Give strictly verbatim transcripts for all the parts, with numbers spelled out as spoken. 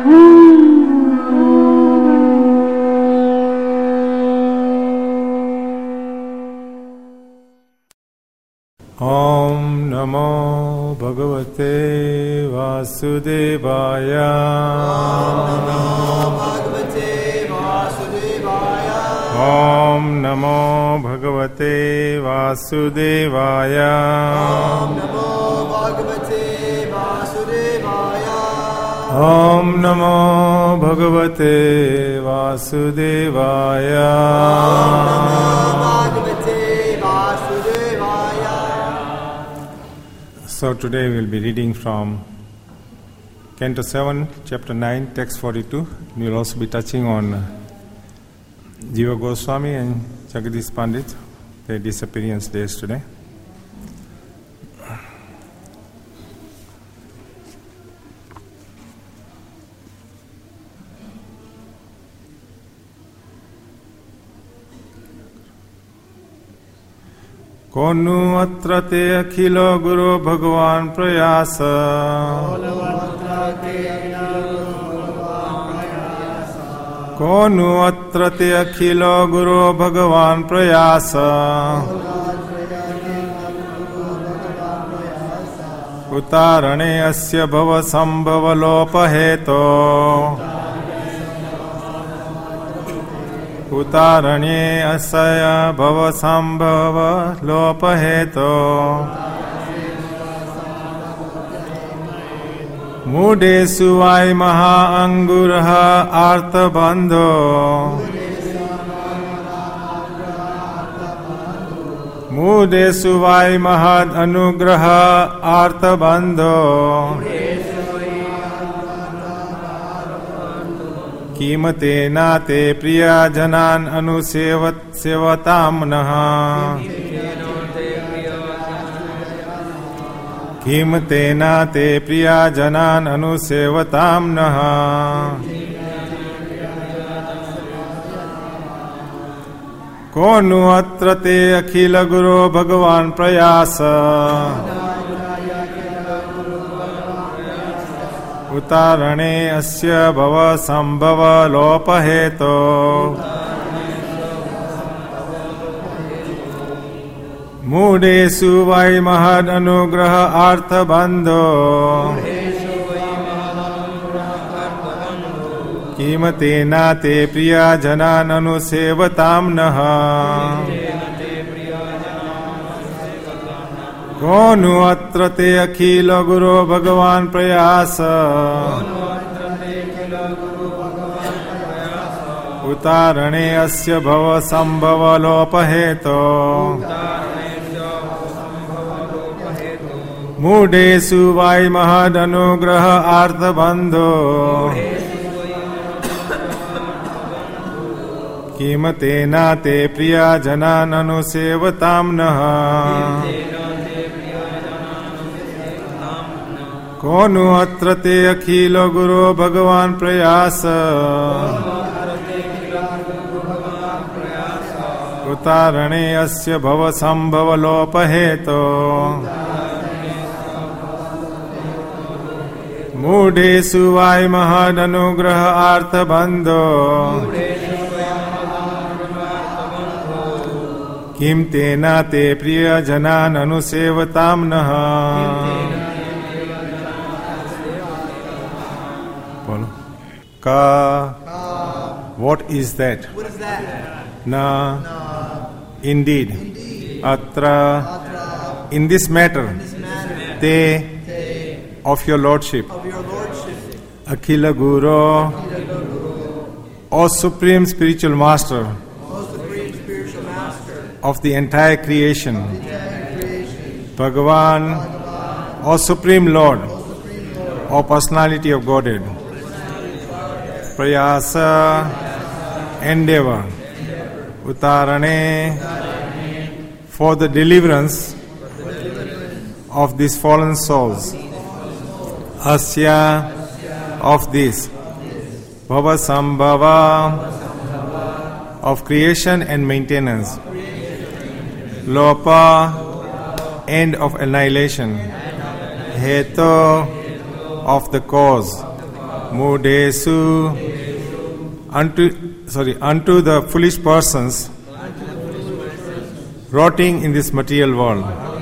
Om Namo Bhagavate Vasudevaya. Om Namo Bhagavate Vasudevaya. Om Namo Bhagavate Vasudevaya. So today we will be reading from Canto seven, Chapter nine, Text forty-two. We will also be touching on Jiva Goswami and Jagadish Pandit, their disappearance days today. कोनु अत्र ते अखिलो गुरु भगवान प्रयास कोनु अत्र ते अखिलो गुरु भगवान प्रयास उतारणे अस्य भव संभव लोपहेतो उतारणे असय भव संभव लोपहेतो मूढेषु वाय महा अंगुरः आर्तबन्धो मूढेषु वाय महद् अनुग्रह आर्तबन्धो किमते नाते प्रियजनान् अनुसेवत सेवतां नः किमते नाते प्रियजनान् अनुसेवतां नः को नु अत्र ते अखिल गुरो भगवान् प्रयास उतारणे अस्य भव संभव लोपहेतो मूढेषु वै महद् अनुग्रह आर्तबन्धो किमते नाते प्रियजनान् अनुसेवतां नः को नु अत्र ते अखिल गुरो भगवान् प्रयास उतारणे अस्य भव संभव लोपहेतो मूढेषु वै महद् अनुग्रह आर्तबन्धो किमते नाते प्रियजनान् अनुसेवतां नः को नु अत्र ते अखिल गुरो भगवान् प्रयास उतारणे अस्य भव संभव लोपहेतो मूढेषु वै महद् अनुग्रह आर्तबन्धो किं तेन ते प्रियजनान् अनुसेवतां नः Ka. What is that? What is that? Na. Na. Indeed. Indeed. Atra. Atra. In this matter. In this matter. Te. Te. Of your lordship. Of your lordship. Akhila Guru. Akhila Guru. O supreme spiritual master. O supreme spiritual master. Of the entire creation. Of the entire creation. Bhagavan. Bhagavan. O supreme Lord. O supreme Lord. O personality of Godhead. Prayasa, endeavor, utarane, for the deliverance of these fallen souls, asya, of this, bhavasambhava, of creation and maintenance, lopa, end of annihilation, hetu, of the cause, mudesu, unto sorry unto the foolish persons rotting in this material world.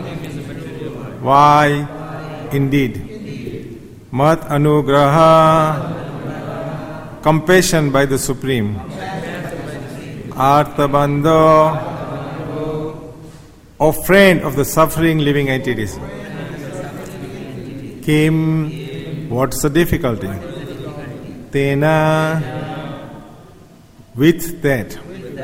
Why, indeed, mat anugraha, compassion by the Supreme, arthabandho, O friend of the suffering living entities. Kim, what's the difficulty? Tena, with that.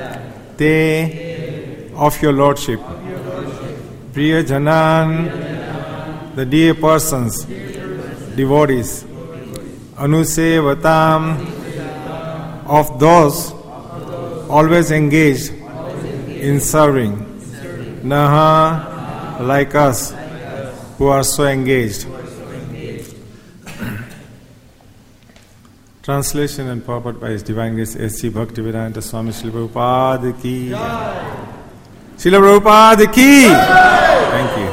Te, of your Lordship. Priya Janan, the dear persons, devotees. Anusevatam, of those always engaged in serving. Naha, like us, who are so engaged. Translation and purport by His Divine Grace S C Bhaktivedanta Swami Srila Prabhupada ki. Srila Prabhupada ki. Thank you.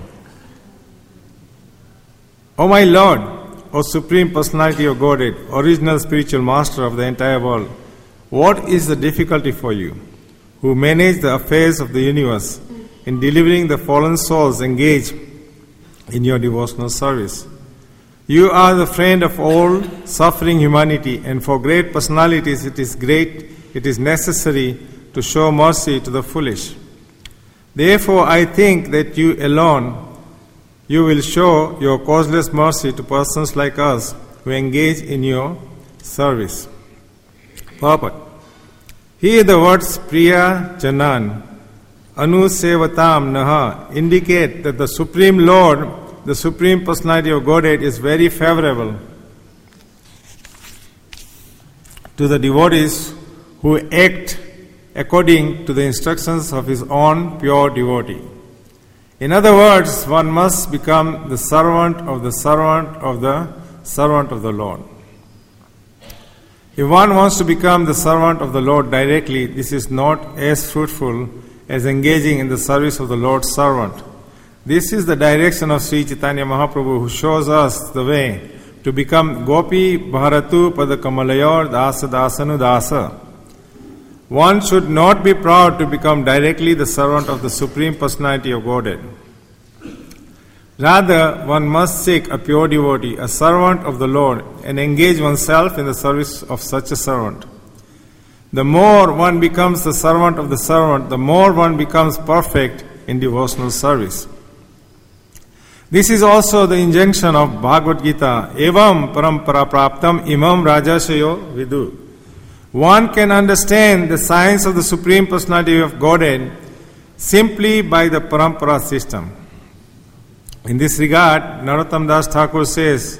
O my Lord, O Supreme Personality of Godhead, original spiritual master of the entire world, what is the difficulty for you, who manage the affairs of the universe, in delivering the fallen souls engaged in your devotional service? You are the friend of all suffering humanity, and for great personalities it is great, it is necessary to show mercy to the foolish. Therefore, I think that you alone, you will show your causeless mercy to persons like us who engage in your service. Purport. Here the words Priya Janan, Anusevatam Naha indicate that the Supreme Lord, the Supreme Personality of Godhead, is very favorable to the devotees who act according to the instructions of His own pure devotee. In other words, one must become the servant of the servant of the servant of the Lord. If one wants to become the servant of the Lord directly, this is not as fruitful as engaging in the service of the Lord's servant. This is the direction of Sri Chaitanya Mahaprabhu, who shows us the way to become Gopi Bharatu Padakamalayar Dasa Dasanu Dasa. One should not be proud to become directly the servant of the Supreme Personality of Godhead. Rather, one must seek a pure devotee, a servant of the Lord, and engage oneself in the service of such a servant. The more one becomes the servant of the servant, the more one becomes perfect in devotional service. This is also the injunction of Bhagavad Gita, Evam parampara praptam imam rajashayo vidu. One can understand the science of the Supreme Personality of Godhead simply by the parampara system. In this regard, Narottam Das Thakur says,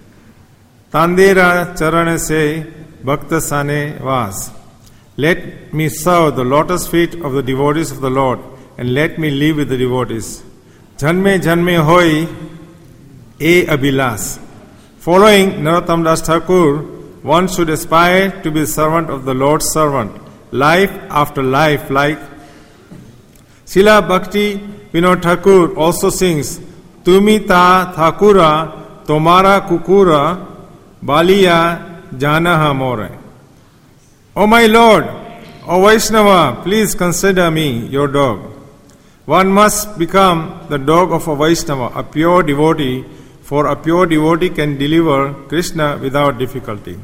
Tandera charane se bhakta sane vas. Let me serve the lotus feet of the devotees of the Lord, and let me live with the devotees. Janme janme hoi e abhilas. Following Narottam Das Thakur, one should aspire to be the servant of the Lord's servant, life after life, like Srila Bhakti Vinod Thakur also sings, Tumi ta Thakura, Tomara Kukura, Baliya Janaha More. O my Lord, O Vaishnava, please consider me your dog. One must become the dog of a Vaishnava, a pure devotee, for a pure devotee can deliver Krishna without difficulty.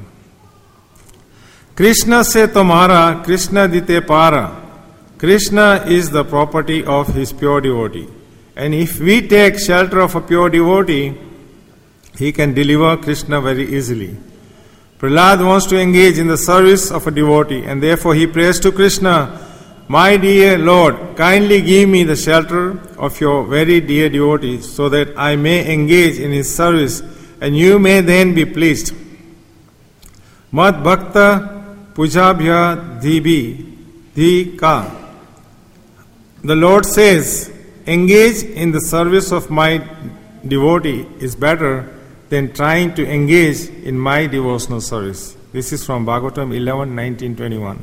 Krishna se tomara, Krishna dite para. Krishna is the property of his pure devotee. And if we take shelter of a pure devotee, he can deliver Krishna very easily. Prahlad wants to engage in the service of a devotee, and therefore he prays to Krishna, My dear Lord, kindly give me the shelter of your very dear devotee, so that I may engage in his service, and you may then be pleased. Mad bhakta pujabhya dhibi dhika. The Lord says, engage in the service of my devotee is better than trying to engage in my devotional service. This is from Bhagavatam eleven, nineteen, twenty-one.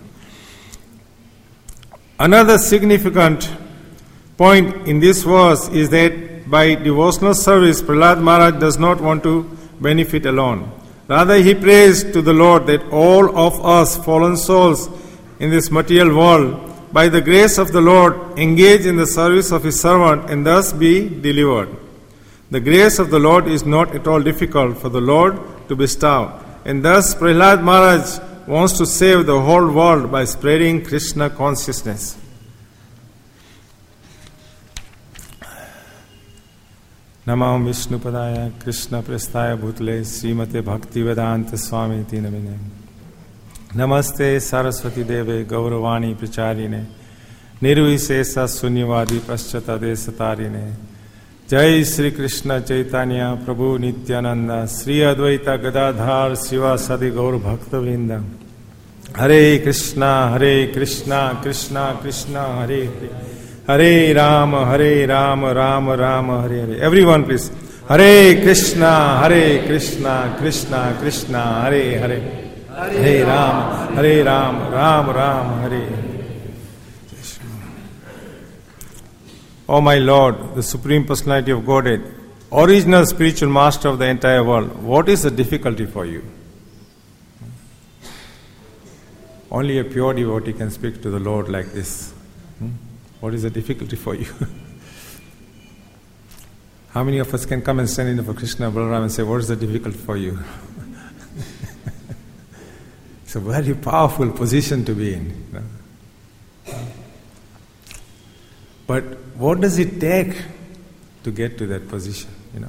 Another significant point in this verse is that by devotional service, Prahlad Maharaj does not want to benefit alone. Rather, he prays to the Lord that all of us fallen souls in this material world, by the grace of the Lord, engage in the service of his servant and thus be delivered. The grace of the Lord is not at all difficult for the Lord to bestow, and thus Prahlad Maharaj wants to save the whole world by spreading Krishna consciousness. Namam Vishnupadaya Krishna Prasthaya Bhutale Srimate Bhaktivedanta Swami Tinamine Namaste Saraswati Deve Gauravani Pracharine Nirvisesa Sunyavadi Paschata Desatarine Jai Sri Krishna Chaitanya Prabhu Nityananda Sri Advaita Gadadhar Siva Sadi Gaur Bhaktavinda Hare Krishna Hare Krishna Krishna Krishna Hare Hare Hare Rama, Hare Rama, Rama Rama, Hare Hare. Everyone please. Hare Krishna, Hare Krishna, Krishna Krishna, Hare Hare. Hare Rama, Hare Rama, Rama Rama, Hare Hare. O my Lord, the Supreme Personality of Godhead, original spiritual master of the entire world, what is the difficulty for you? Only a pure devotee can speak to the Lord like this. Hmm? What is the difficulty for you? How many of us can come and stand in for Krishna Balaram and say, what is the difficulty for you? It's a very powerful position to be in. You know? But what does it take to get to that position? You know?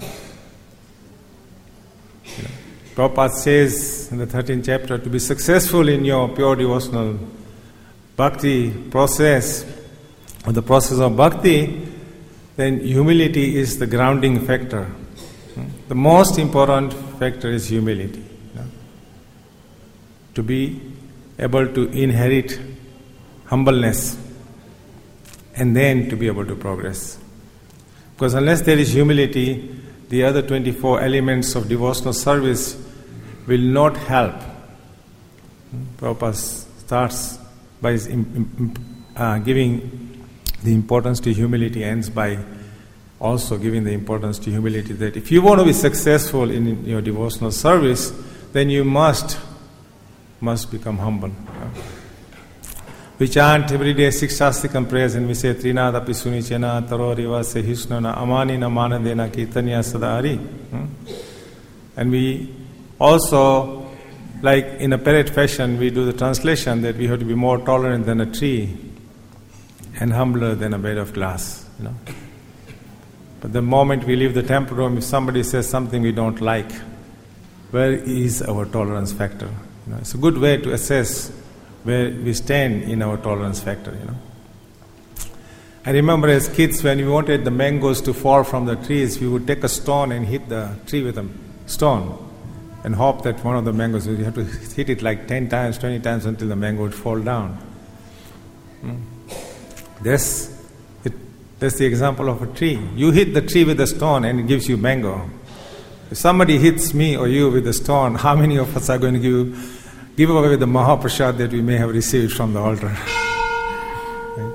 You know? Prabhupada says in the thirteenth chapter, to be successful in your pure devotional bhakti process, or the process of bhakti, then humility is the grounding factor. The most important factor is humility. You know? To be able to inherit humbleness and then to be able to progress. Because unless there is humility, the other twenty-four elements of devotional service will not help. Prabhupada starts by uh, giving the importance to humility, ends by also giving the importance to humility, that if you want to be successful in your devotional service, then you must must become humble. We chant every day six Shastikam prayers and we say Trinad api sunichena taroriva se hishnana amanina manadena kirtanya sadari. And we also, like in a parrot fashion, we do the translation that we have to be more tolerant than a tree and humbler than a bed of glass, you know. But the moment we leave the temple room, if somebody says something we don't like, where is our tolerance factor? You know, it's a good way to assess where we stand in our tolerance factor, you know. I remember as kids, when we wanted the mangoes to fall from the trees, we would take a stone and hit the tree with a stone and hope that one of the mangoes, you have to hit it like ten times, twenty times until the mango would fall down. Hmm. That's, it, that's the example of a tree. You hit the tree with a stone and it gives you mango. If somebody hits me or you with a stone, how many of us are going to give, give away the Mahaprasad that we may have received from the altar? Right?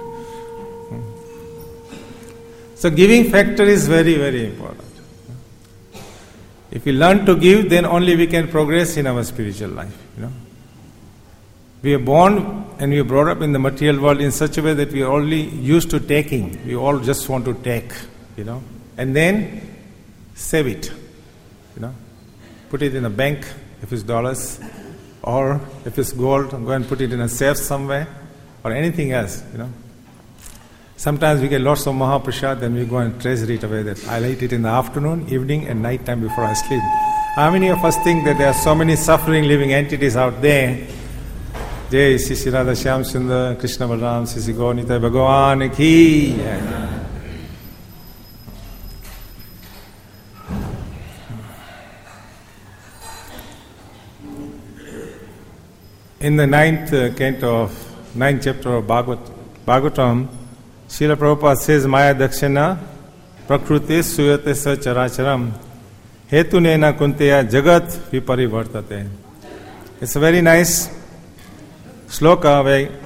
So giving factor is very, very important. If we learn to give, then only we can progress in our spiritual life, you know. We are born and we are brought up in the material world in such a way that we are only used to taking. We all just want to take, you know, and then save it, you know. Put it in a bank if it's dollars, or if it's gold, go and put it in a safe somewhere, or anything else, you know. Sometimes we get lots of Mahaprasad, then we go and treasure it away. That I'll eat it in the afternoon, evening, and night time before I sleep. How many of us think that there are so many suffering living entities out there? Jai Sisi Radha Shyam Sundar, Krishna Balaram, Sisi Gaunita Bhagavan Ki. In the ninth uh, canto of ninth chapter of Bhagavat, Bhagavatam, Srila Prabhupada says, Maya Dakshana Prakriti Suyate Sa Characharam Hetunena Kunteya Jagat Viparivartate. It's a very nice sloka where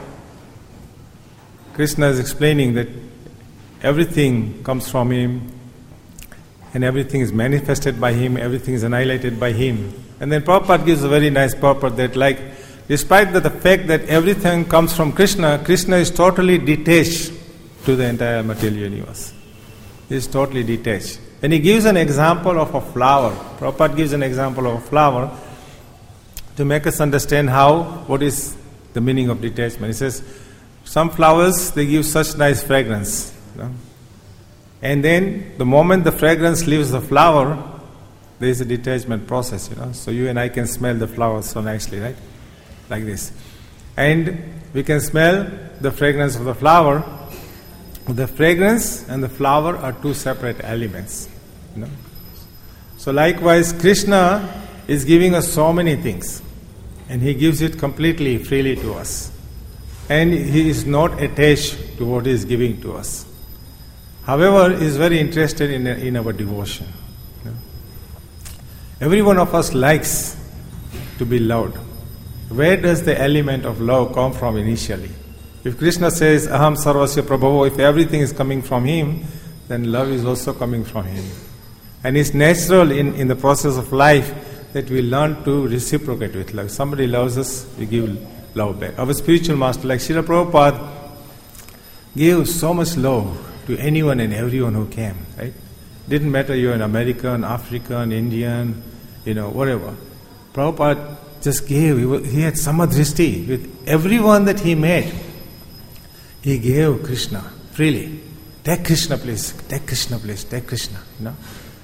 Krishna is explaining that everything comes from him. and everything is manifested by him, everything is annihilated by him. And then Prabhupada gives a very nice purport that, like, despite the, the fact that everything comes from Krishna, Krishna is totally detached to the entire material universe. He is totally detached. And he gives an example of a flower. Prabhupada gives an example of a flower to make us understand how, what is the meaning of detachment. He says, some flowers, they give such nice fragrance. You know? And then, the moment the fragrance leaves the flower, there is a detachment process, you know. So you and I can smell the flowers so nicely, right? Like this. And we can smell the fragrance of the flower. The fragrance and the flower are two separate elements, you know. So likewise, Krishna is giving us so many things, and he gives it completely, freely to us. And he is not attached to what he is giving to us. However, he is very interested in, in our devotion. You know? Every one of us likes to be loved. Where does the element of love come from initially? If Krishna says, Aham Sarvasya Prabhavo, if everything is coming from him, then love is also coming from him. And it's natural in, in the process of life that we learn to reciprocate with love. If somebody loves us, we give love back. Our spiritual master, like Srila Prabhupada, gave so much love to anyone and everyone who came, right? Didn't matter you're an American, African, Indian, you know, whatever. Prabhupada just gave, he, was, he had samadrishti with everyone that he met. He gave Krishna freely. Take Krishna please, take Krishna please, take Krishna, you know.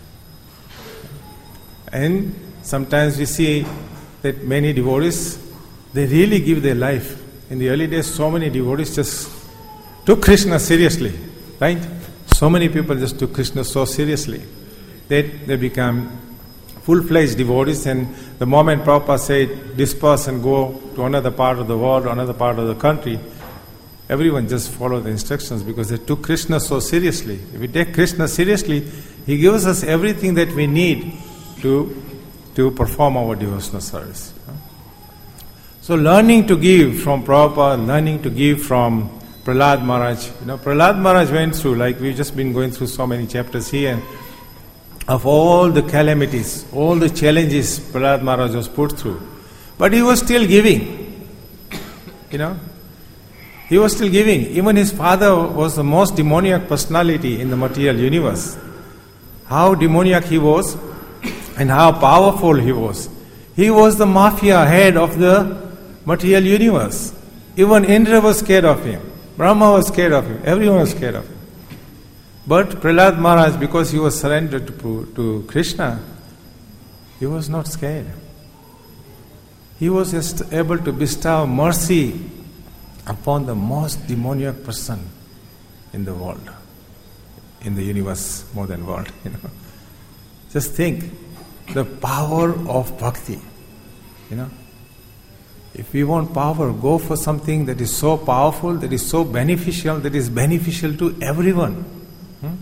And sometimes we see that many devotees, they really give their life. In the early days, so many devotees just took Krishna seriously, right? So many people just took Krishna so seriously that they become full-fledged devotees, and the moment Prabhupada said, disperse and go to another part of the world, another part of the country, everyone just followed the instructions because they took Krishna so seriously. If we take Krishna seriously, he gives us everything that we need to, to perform our devotional service. So learning to give from Prabhupada, learning to give from Prahlad Maharaj. You know, Prahlad Maharaj went through, like we've just been going through so many chapters here, and of all the calamities, all the challenges Prahlad Maharaj was put through. But he was still giving. You know, he was still giving. Even his father was the most demoniac personality in the material universe. How demoniac he was and how powerful he was. He was the mafia head of the material universe. Even Indra was scared of him. Brahma was scared of him. Everyone was scared of him. But Prahlad Maharaj, because he was surrendered to, to Krishna, he was not scared. He was just able to bestow mercy upon the most demoniac person in the world, in the universe more than world. You know, just think the power of bhakti. You know, if we want power, go for something that is so powerful, that is so beneficial, that is beneficial to everyone. Hmm?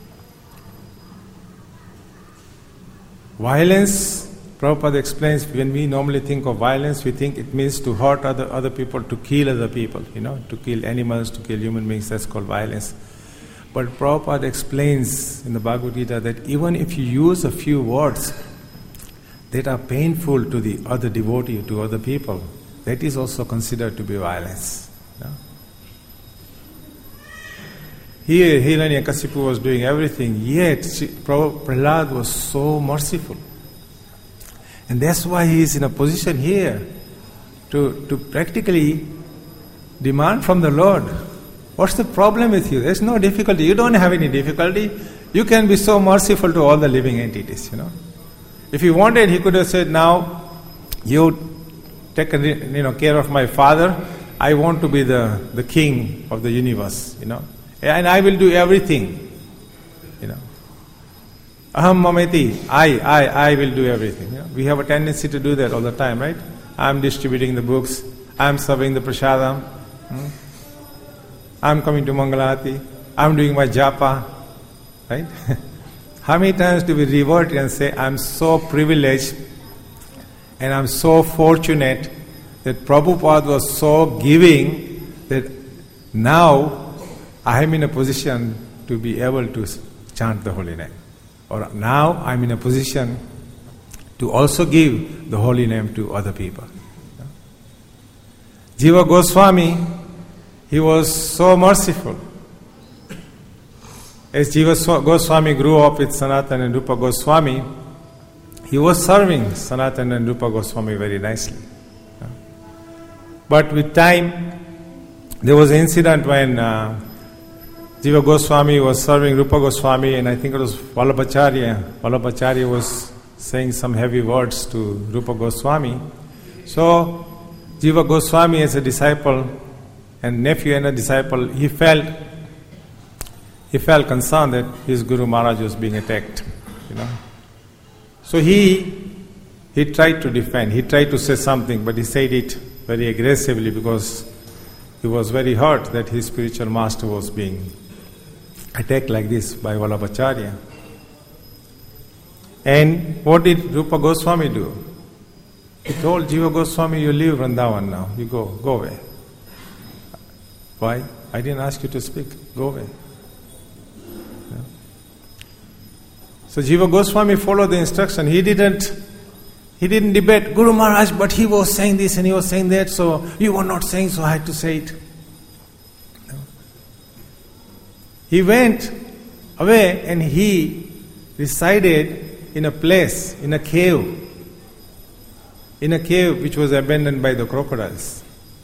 Violence, Prabhupada explains, when we normally think of violence, we think it means to hurt other, other people, to kill other people, you know, to kill animals, to kill human beings, that's called violence. But Prabhupada explains in the Bhagavad Gita that even if you use a few words that are painful to the other devotee, to other people, that is also considered to be violence. You know? Here, Hiranyakasipu was doing everything, yet Prahlad was so merciful. And that's why he is in a position here to, to practically demand from the Lord, what's the problem with you? There's no difficulty. You don't have any difficulty. You can be so merciful to all the living entities, you know. If he wanted, he could have said, now, you take you know, care of my father. I want to be the, the king of the universe, you know. And I will do everything, you know. Aham mameti, I, I, I will do everything. You know? We have a tendency to do that all the time, right? I'm distributing the books, I'm serving the prasadam, hmm? I'm coming to Mangalati, I'm doing my japa, right? How many times do we revert and say, I'm so privileged and I'm so fortunate that Prabhupada was so giving that now I am in a position to be able to chant the holy name. or now I'm in a position to also give the holy name to other people. Jiva Goswami, he was so merciful. As Jiva Goswami grew up with Sanatana and Rupa Goswami, he was serving Sanatana and Rupa Goswami very nicely. But with time, there was an incident when uh, Jiva Goswami was serving Rupa Goswami, and I think it was Vallabhacharya. Vallabhacharya was saying some heavy words to Rupa Goswami. So, Jiva Goswami as a disciple and nephew and a disciple, he felt he felt concerned that his Guru Maharaj was being attacked, you know. So he he tried to defend, he tried to say something, but he said it very aggressively because he was very hurt that his spiritual master was being attacked like this by Vallabhacharya. And what did Rupa Goswami do? He told Jiva Goswami, you leave Vrindavan now, you go, go away. Why? I didn't ask you to speak, go away. Yeah. So Jiva Goswami followed the instruction. He didn't he didn't debate, Guru Maharaj, but he was saying this and he was saying that, so you were not saying, so I had to say it. No. He went away and he resided in a place, in a cave, in a cave which was abandoned by the crocodiles.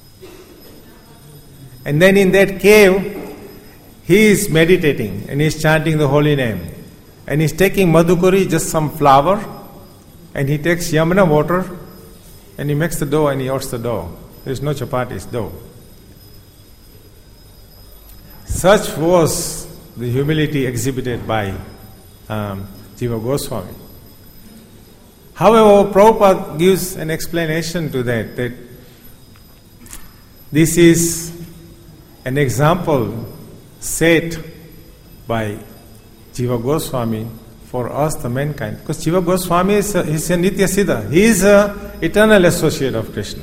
And then in that cave, he is meditating and he is chanting the holy name. And he is taking madhukari, just some flour, and he takes Yamuna water and he makes the dough and he eats the dough. There is no chapati, it's dough. Such was the humility exhibited by um, Jiva Goswami. However, Prabhupada gives an explanation to that, that this is an example set by Jiva Goswami for us, the mankind. Because Jiva Goswami is a, is a Nitya Siddha. He is an eternal associate of Krishna.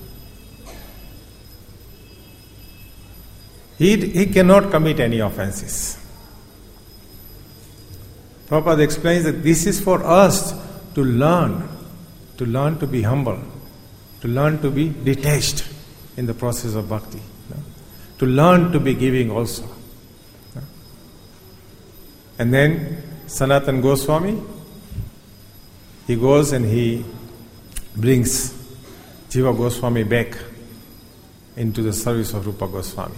He, he cannot commit any offenses. Prabhupada explains that this is for us to learn, to learn to be humble, to learn to be detached in the process of bhakti, no? To learn to be giving also. No? And then Sanatana Goswami, he goes and he brings Jiva Goswami back into the service of Rupa Goswami.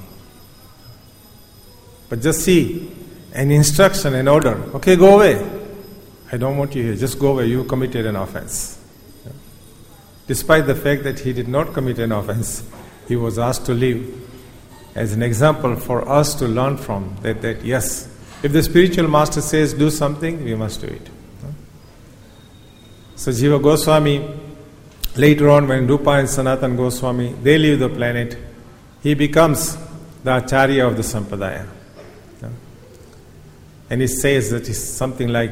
But just see, an instruction, an order, okay, go away. I don't want you here, just go away, you committed an offense. Yeah. Despite the fact that he did not commit an offense, he was asked to leave as an example for us to learn from, that, that yes, if the spiritual master says do something, we must do it. Yeah. So Jiva Goswami, later on when Rupa and Sanatana Goswami, they leave the planet, he becomes the Acharya of the Sampradaya. Yeah. And he says that it's something like,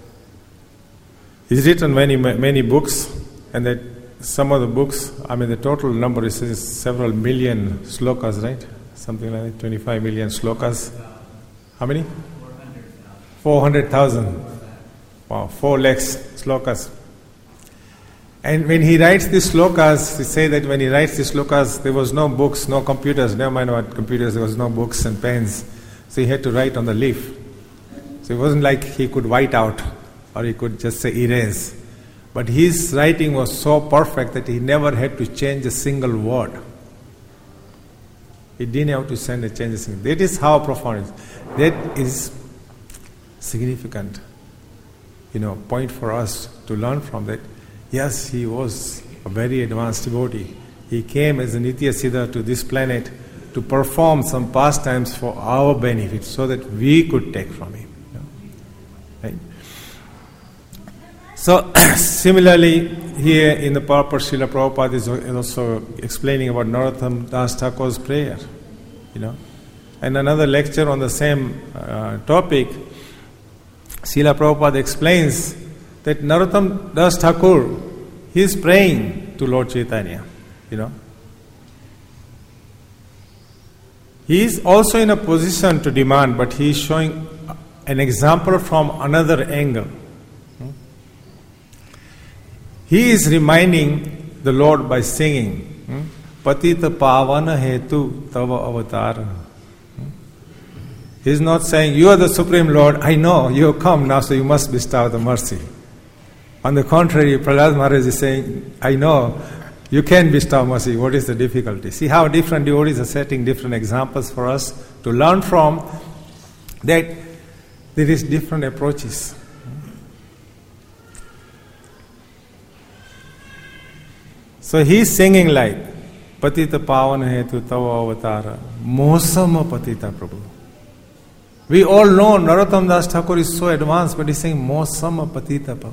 he's written many, many books, and that some of the books, I mean the total number is, is several million slokas, right? Something like twenty-five million slokas. How many? four hundred thousand. Wow, four lakhs slokas. And when he writes these slokas, he say that when he writes these slokas, there was no books, no computers, never mind about computers, there was no books and pens. So he had to write on the leaf. So it wasn't like he could white out, or he could just say erase. But his writing was so perfect that he never had to change a single word. He didn't have to send a change a single. That is how profound it is. That is significant, you know, point for us to learn from that. Yes, he was a very advanced devotee. He came as a Nitya Siddha to this planet to perform some pastimes for our benefit so that we could take from him. Right? So, similarly, here in the purport, Srila Prabhupada is also explaining about Narottam Das Thakur's prayer. You know, and another lecture on the same uh, topic, Srila Prabhupada explains that Narottam Das Thakur, he is praying to Lord Chaitanya. You know, he is also in a position to demand, but he is showing an example from another angle. He is reminding the Lord by singing, Patita Pavana Hetu Tava Avatara. He is not saying, you are the Supreme Lord, I know, you have come now, so you must bestow the mercy. On the contrary, Prahlad Maharaj is saying, I know, you can bestow mercy, what is the difficulty? See how different devotees are setting different examples for us to learn from, that there is different approaches. So he is singing like, Patita Pavana Hetu Tava Avatara, Mohsama Patita Prabhu. We all know Narottam Das Thakur is so advanced, but he's saying Mohsama Patita Prabhu.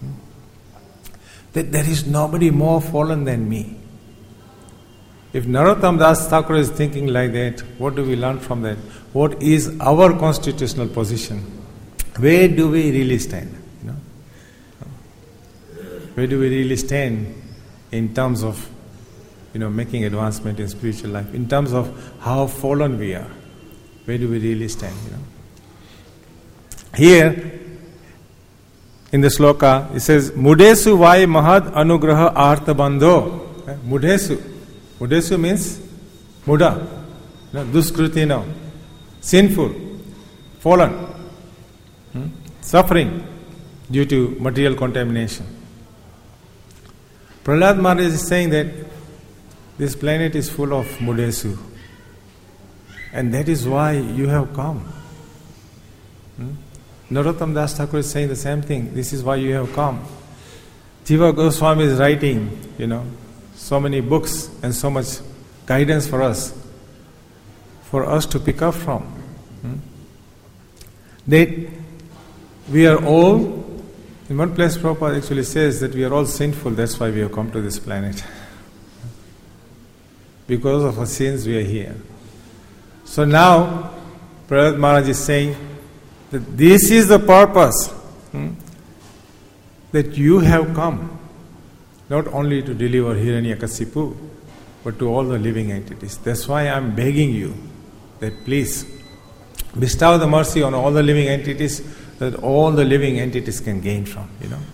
That there is nobody more fallen than me. If Narottam Das Thakur is thinking like that, what do we learn from that? What is our constitutional position? Where do we really stand? You know? Where do we really stand in terms of, you know, making advancement in spiritual life? In terms of how fallen we are, where do we really stand? You know? Here, in the sloka, it says, Mudesu vai mahad anugraha artha bandho. Mudesu. Mudesu means muda. No, duskriti no. Sinful. Fallen. Hmm? Suffering due to material contamination. Prahlad Maharaj is saying that this planet is full of Mudesu. And that is why you have come. Hmm? Narottam Das Thakur is saying the same thing. This is why you have come. Jiva Goswami is writing, you know, so many books and so much guidance for us, for us to pick up from. Hmm? That we are all, in one place Prabhupada actually says that we are all sinful, that's why we have come to this planet. Because of our sins we are here. So now, Prahlad Maharaj is saying that this is the purpose, hmm, that you have come, not only to deliver Hiranyakasipu, but to all the living entities. That's why I am begging you that please bestow the mercy on all the living entities, that all the living entities can gain from, you know.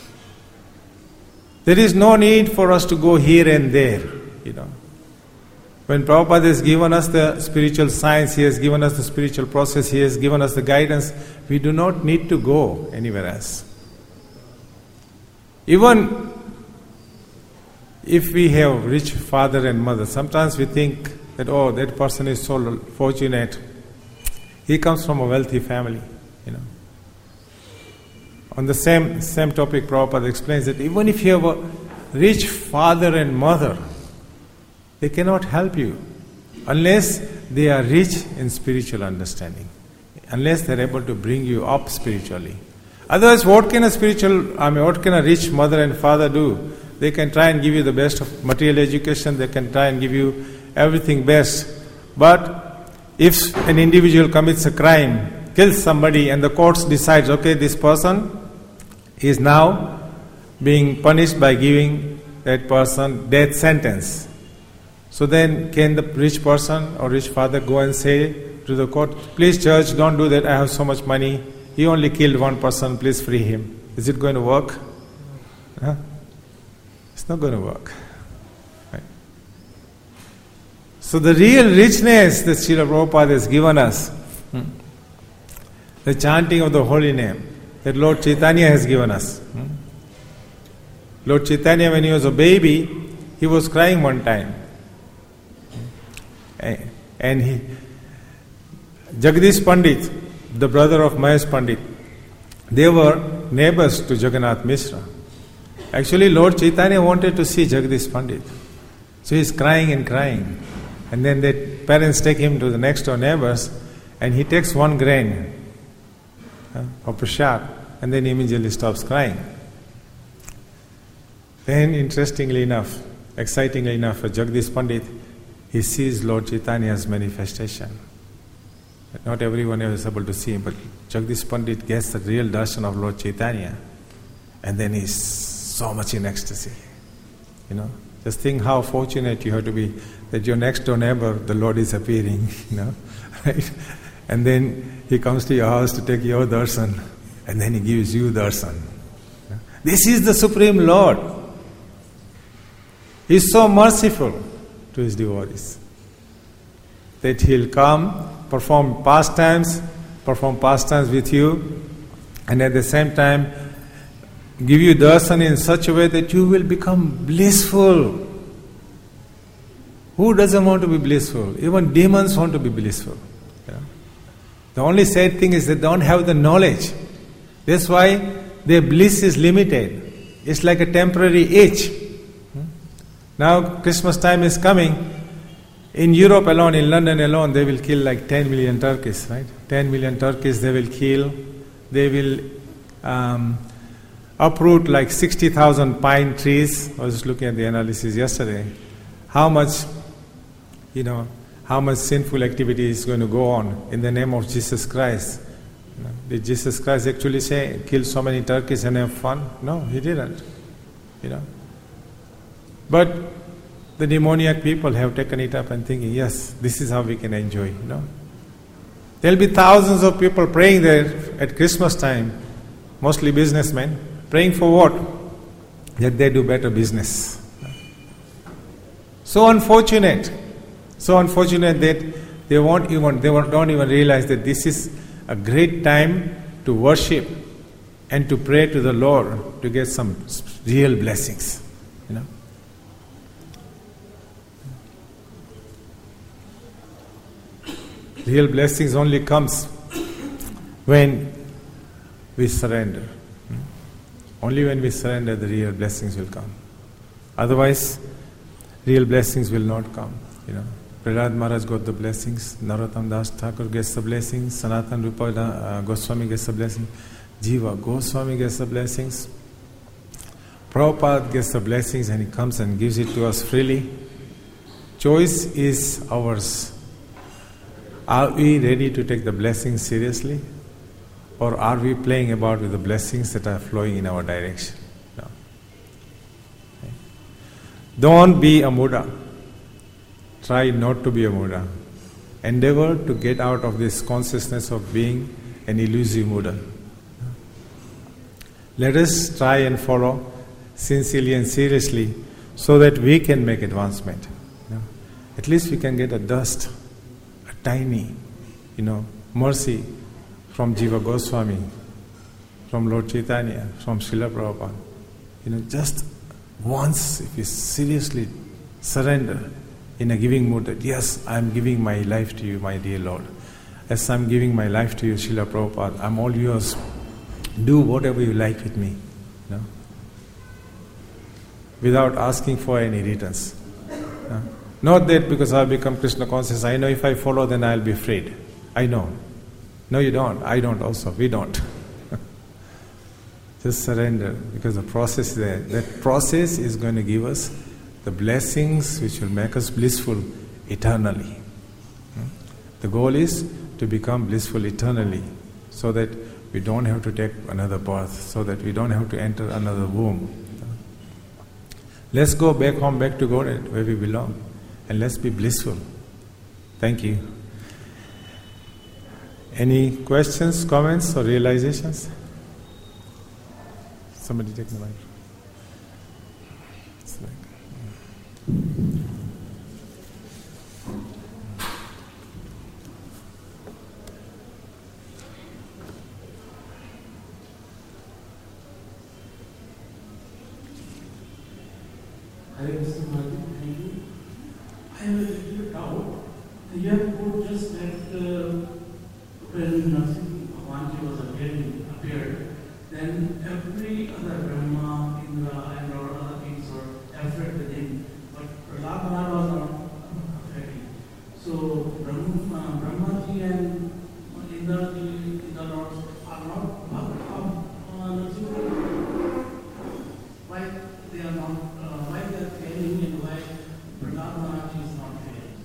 There is no need for us to go here and there, you know. When Prabhupada has given us the spiritual science, he has given us the spiritual process, he has given us the guidance, we do not need to go anywhere else. Even if we have rich father and mother, sometimes we think that, oh, that person is so fortunate. He comes from a wealthy family, you know. On the same, same topic, Prabhupada explains that even if you have a rich father and mother, they cannot help you unless they are rich in spiritual understanding, unless they are able to bring you up spiritually. Otherwise, what can a spiritual, I mean, what can a rich mother and father do? They can try and give you the best of material education, they can try and give you everything best. But if an individual commits a crime, kills somebody, and the courts decides, okay, this person is now being punished by giving that person death sentence. So then, can the rich person or rich father go and say to the court, please judge, don't do that, I have so much money, he only killed one person, please free him. Is it going to work? Huh? It's not going to work. Right? So the real richness that Srila Prabhupada has given us, hmm, the chanting of the holy name, that Lord Chaitanya has given us. Hmm? Lord Chaitanya, when he was a baby, he was crying one time. And he, Jagdish Pandit, the brother of Mahesh Pandit, they were neighbors to Jagannath Mishra. Actually, Lord Chaitanya wanted to see Jagdish Pandit. So he's crying and crying. And then the parents take him to the next door neighbors, and he takes one grain uh, of prasad, and then immediately stops crying. Then, interestingly enough, excitingly enough, for Jagdish Pandit, he sees Lord Chaitanya's manifestation. Not everyone is able to see him, but Jagdish Pandit gets the real darshan of Lord Chaitanya, and then he's so much in ecstasy. You know, just think how fortunate you have to be that your next door neighbor, the Lord is appearing. You know, right? And then he comes to your house to take your darshan, and then he gives you darshan. This is the Supreme Lord. He is so merciful to his devotees that he'll come, perform pastimes, perform pastimes with you, and at the same time give you darshan in such a way that you will become blissful. Who doesn't want to be blissful? Even demons want to be blissful. Yeah. The only sad thing is they don't have the knowledge. That's why their bliss is limited. It's like a temporary itch. Now Christmas time is coming. In Europe alone, in London alone, they will kill like ten million turkeys, right? ten million turkeys they will kill. They will um, uproot like sixty thousand pine trees. I was just looking at the analysis yesterday. How much, you know, how much sinful activity is going to go on in the name of Jesus Christ? You know, did Jesus Christ actually say, kill so many turkeys and have fun? No, he didn't. You know. But the demoniac people have taken it up and thinking, yes, this is how we can enjoy, you know. There'll be thousands of people praying there at Christmas time, mostly businessmen, praying for what? That they do better business. So unfortunate, so unfortunate that they won't even, they won't, don't even realize that this is a great time to worship and to pray to the Lord to get some real blessings, you know. Real blessings only comes when we surrender. Only when we surrender the real blessings will come. Otherwise, real blessings will not come. You know, Prahlad Maharaj got the blessings, Narottam Das Thakur gets the blessings, Sanatan Rupa uh, Goswami gets the blessings, Jiva Goswami gets the blessings, Prabhupada gets the blessings, and he comes and gives it to us freely. Choice is ours. Are we ready to take the blessings seriously? Or are we playing about with the blessings that are flowing in our direction? No. Okay. Don't be a Muda. Try not to be a Muda. Endeavor to get out of this consciousness of being an elusive Muda. Let us try and follow sincerely and seriously so that we can make advancement. No. At least we can get a dust, tiny, you know, mercy from Jiva Goswami, from Lord Chaitanya, from Srila Prabhupada. You know, just once, if you seriously surrender in a giving mood that, yes, I am giving my life to you, my dear Lord. As I am giving my life to you, Srila Prabhupada, I am all yours. Do whatever you like with me. You know? Without asking for any returns. You know? Not that because I have become Krishna conscious, I know if I follow then I will be freed. I know. No, you don't. I don't also. We don't. Just surrender, because the process is there. That process is going to give us the blessings which will make us blissful eternally. The goal is to become blissful eternally, so that we don't have to take another birth, so that we don't have to enter another womb. Let's go back home, back to God, where we belong. And let's be blissful. Thank you. Any questions, comments, or realizations? Somebody take the mic. It's like, Hare Krishna Maharaj, thank you. I have a little doubt. You have put just that uh, when Narasimha Bhagavanji was appearing, appeared, then every other Brahma, Indra, and or other things were afraid with him. But Prahlad Maharaj was not afraid. So Brahma, uh, Brahmaji and Indraji, the lords, are not part of uh, Narasimha. Why they are not? Uh, why they are failing and why Prahlad Maharaj is not failing?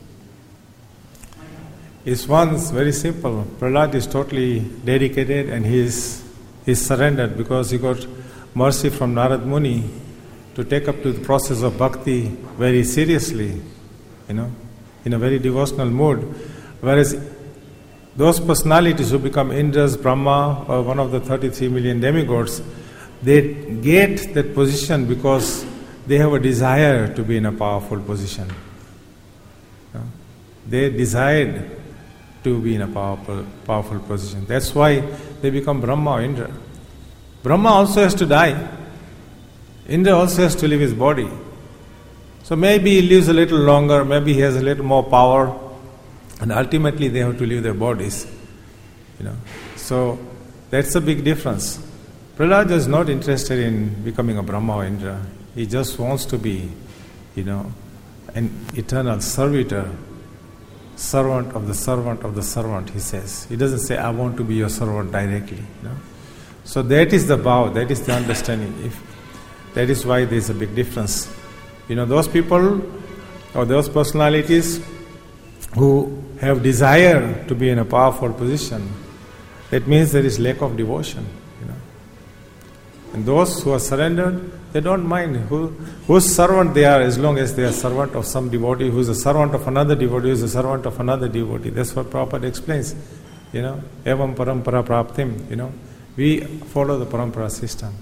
It's one's very simple. Prahlad is totally dedicated and he is He's surrendered because he got mercy from Narad Muni to take up to the process of bhakti very seriously, you know, in a very devotional mood. Whereas those personalities who become Indras, Brahma, or one of the thirty-three million demigods, they get that position because they have a desire to be in a powerful position. You know? They desired to be in a powerful, powerful position. That's why they become Brahma or Indra. Brahma also has to die. Indra also has to leave his body. So maybe he lives a little longer, maybe he has a little more power, and ultimately they have to leave their bodies. You know. So that's a big difference. Prahlada is not interested in becoming a Brahma or Indra. He just wants to be, you know, an eternal servitor, servant of the servant of the servant, he says. He doesn't say, I want to be your servant directly. You know? So that is the vow, that is the understanding. If that is why there is a big difference. You know, those people or those personalities who have desire to be in a powerful position, that means there is lack of devotion. You know. And those who are surrendered, they don't mind who whose servant they are, as long as they are servant of some devotee who is a servant of another devotee who is a servant of another devotee. That's what Prabhupada explains. You know, evam parampara praptim. You know, we follow the parampara system.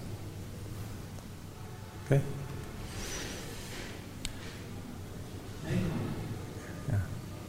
Okay. Yeah.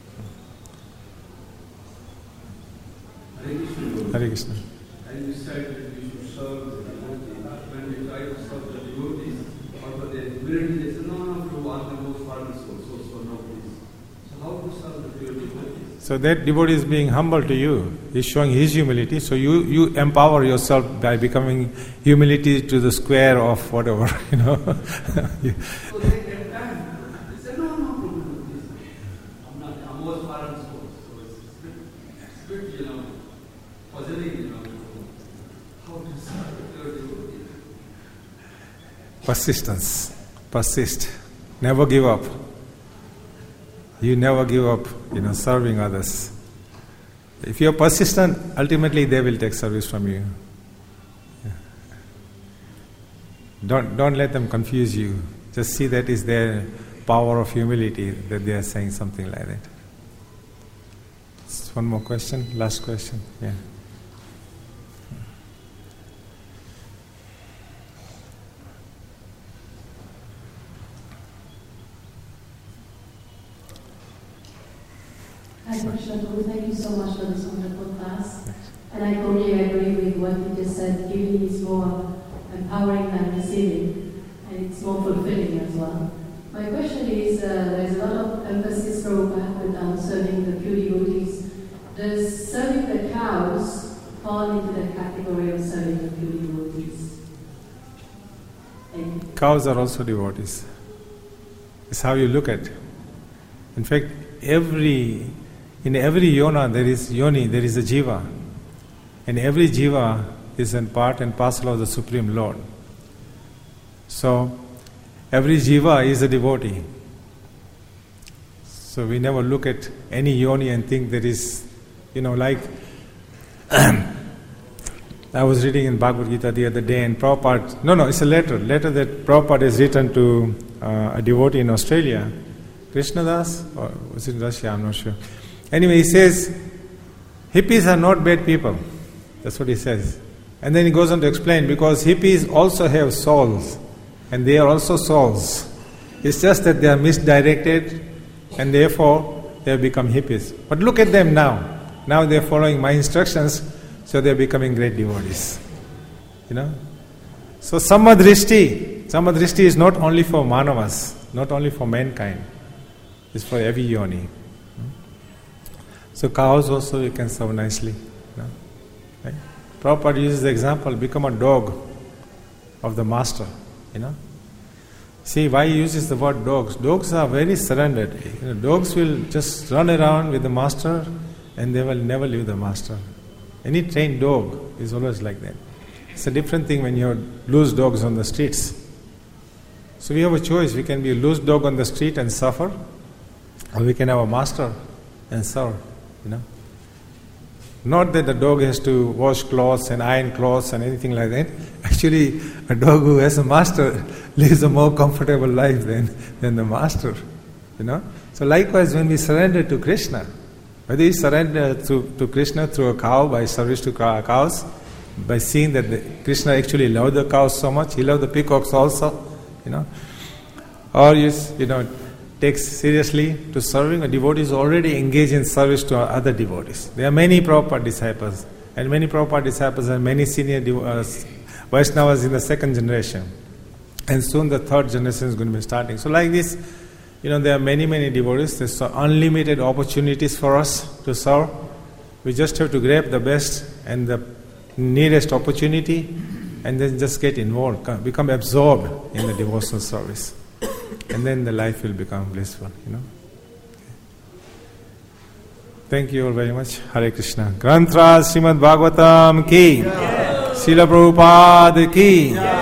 Hare Krishna. And you said that we should serve the devotee. When we try to serve the devotees, or for the humility, they say, no, no, to ask the most pardon, so, so, so, no, please. So how to serve the pure devotees? So that devotee is being humble to you. He's showing his humility. So you, you empower yourself by becoming humility to the square of whatever, you know. So they get time. They say, no, no, problem, please. I'm not, I'm most pardon, so, so it's a bit, it's a bit, you know, puzzling, you know, how to serve the pure devotees. Persistence. Persist. Never give up. You never give up, you know, serving others. If you are persistent, ultimately they will take service from you. Yeah. Don't don't let them confuse you. Just see that is their power of humility that they are saying something like that. Just one more question, last question. Yeah. Hi, Krishna Guru. Thank you so much for this wonderful class. And I totally agree with what you just said. Giving is more empowering than receiving, and it's more fulfilling as well. My question is, uh, there's a lot of emphasis Prabhupada put on serving the pure devotees. Does serving the cows fall into the category of serving the pure devotees? Thank you. Cows are also devotees. It's how you look at it. In fact, every in every yona there is yoni, there is a jiva. And every jiva is a part and parcel of the Supreme Lord. So, every jiva is a devotee. So we never look at any yoni and think there is, you know, like I was reading in Bhagavad Gita the other day, and Prabhupada, no, no, it's a letter, letter that Prabhupada has written to uh, a devotee in Australia, Krishnadas, or was it Russia, I'm not sure. Anyway, he says, hippies are not bad people. That's what he says. And then he goes on to explain, because hippies also have souls, and they are also souls. It's just that they are misdirected, and therefore they have become hippies. But look at them now. Now they are following my instructions, so they are becoming great devotees. You know? So Samadrishti, Samadrishti is not only for manavas, not only for mankind. It's for every yoni. So cows also you can serve nicely. You know? Right? Prabhupada uses the example, become a dog of the master. You know? See why he uses the word dogs. Dogs are very surrendered. You know, dogs will just run around with the master and they will never leave the master. Any trained dog is always like that. It's a different thing when you have loose dogs on the streets. So we have a choice. We can be a loose dog on the street and suffer, or we can have a master and serve. You know, not that the dog has to wash clothes and iron clothes and anything like that. Actually, a dog who has a master lives a more comfortable life than, than the master. You know. So likewise, when we surrender to Krishna, Whether you surrender to, to Krishna through a cow by service to cows, by seeing that the, Krishna actually loved the cows so much, he loved the peacocks also, you know, or you you know take seriously to serving a devotee is already engaged in service to other devotees. There are many Prabhupada disciples, and many Prabhupada disciples and many senior dev- uh, Vaishnavas in the second generation, and soon the third generation is going to be starting. So like this, you know, there are many many devotees. There's unlimited opportunities for us to serve. We just have to grab the best and the nearest opportunity, and then just get involved, become absorbed in the devotional service, and then the life will become blissful, you know. Thank you all very much. Hare Krishna. Granth Raj Srimad Bhagavatam ki, Srila Prabhupada ki,